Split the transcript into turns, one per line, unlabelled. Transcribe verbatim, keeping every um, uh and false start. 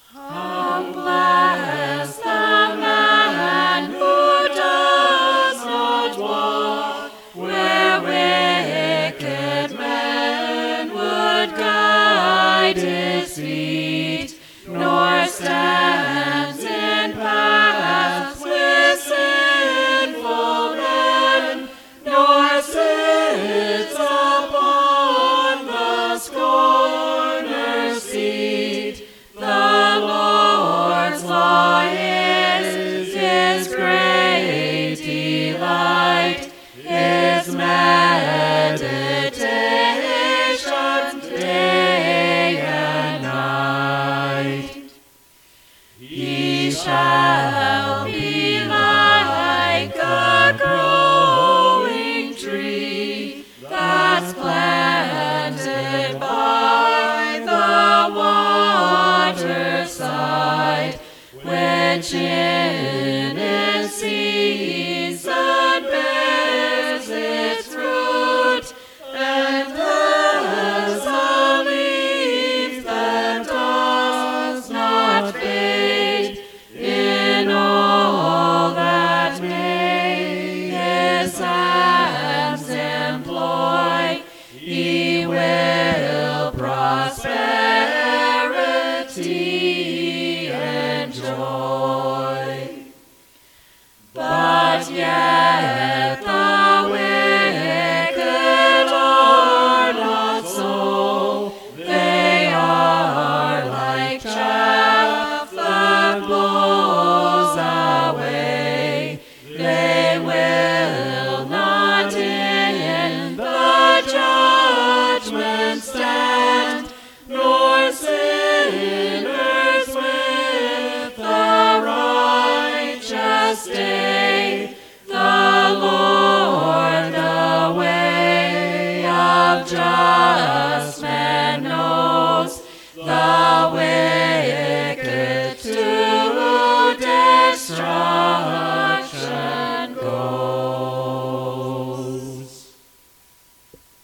How blessed the man who does not walk where wicked men would guide his feet, nor stands in paths with sinful men, nor sits upon the scorner's seat. The Lord's law is his great delight, his meditation day and night. He shall be like a growing tree that's planted by the waterside, which in its season bears its fruit, and has a leaf that does not fade. In all that may his hands employ, he will prosperity enjoy. But yet the wicked are not so. They are like chaff that blows away. They will not in the judgment stand, nor sinners with the righteous stay. The Lord the way of just men knows, the wicked to destroy